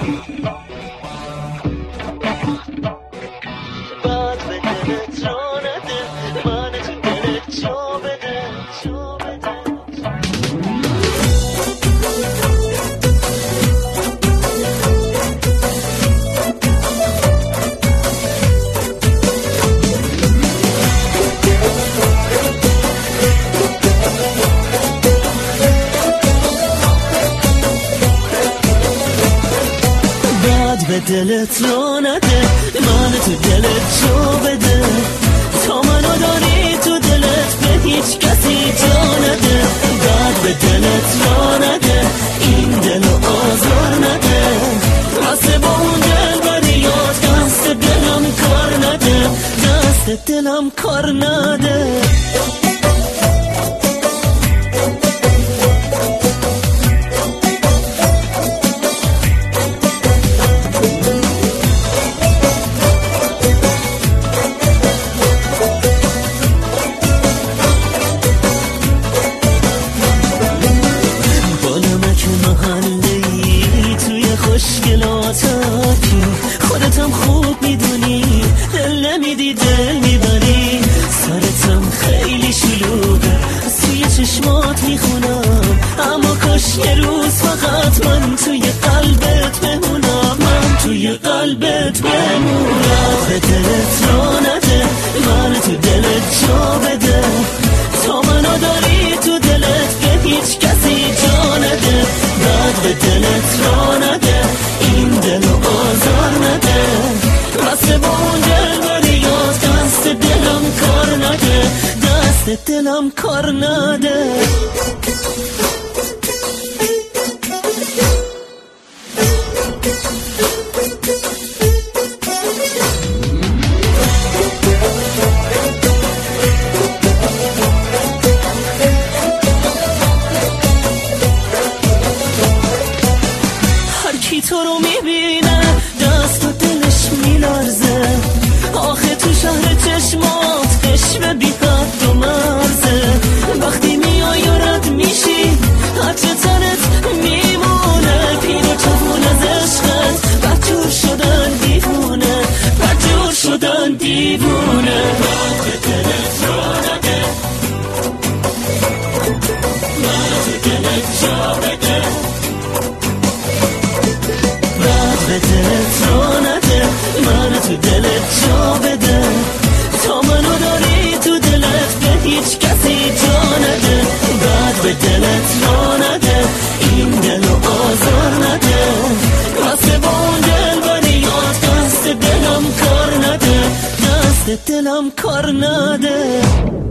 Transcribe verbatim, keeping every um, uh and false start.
باد به دلت را نده، من تو دلت جا بده، جا بده. به دلت را نده، من تو دلت جا بده. تا منو داری تو دلت به هیچ کسی جا نده. بعد به دلت را نده، این دلو آزار نده. واسه با اون دل بریاد دست دلم کار نده، دست دلم کار نده. خوشگلاتاتی خودتم خوب میدونی، دل نمیدی دل میبری. سرتم خیلی شلوغه، توی چشمات میخونم، اما کاش یه روز فقط من توی قلبت بمونم، من توی قلبت بمونم. به دلت را نده، من تو دلت جا بده. تا منو داری تو دلت به هیچ کسی جا نده. بعد به دلت را نده، این دلو آزار نده. واسه با اون دل بریاد دست دلم کار نده، دست دلم کار نده. کی تو رو میبینه دست و دلش میلرزه. آخه تو شهر چشمات عشق بی حد و مرزه. وقتی میای و رد میشی هرچه تنت میمونه. پیر و جوون از عشقت بدجور شدن دیوونه، بدجور شدن دیوونه. به دلت را نده، من تو دلت جا بده. به دلت را نده، من تو دلت جا بده. تا منو داری تو دلت به هیچ کسی جا نده. بعد به دلت را نده، این دلو آزار نده. واسه با اون دل بریاد دست دلم کار نده، دست دلم کار نده.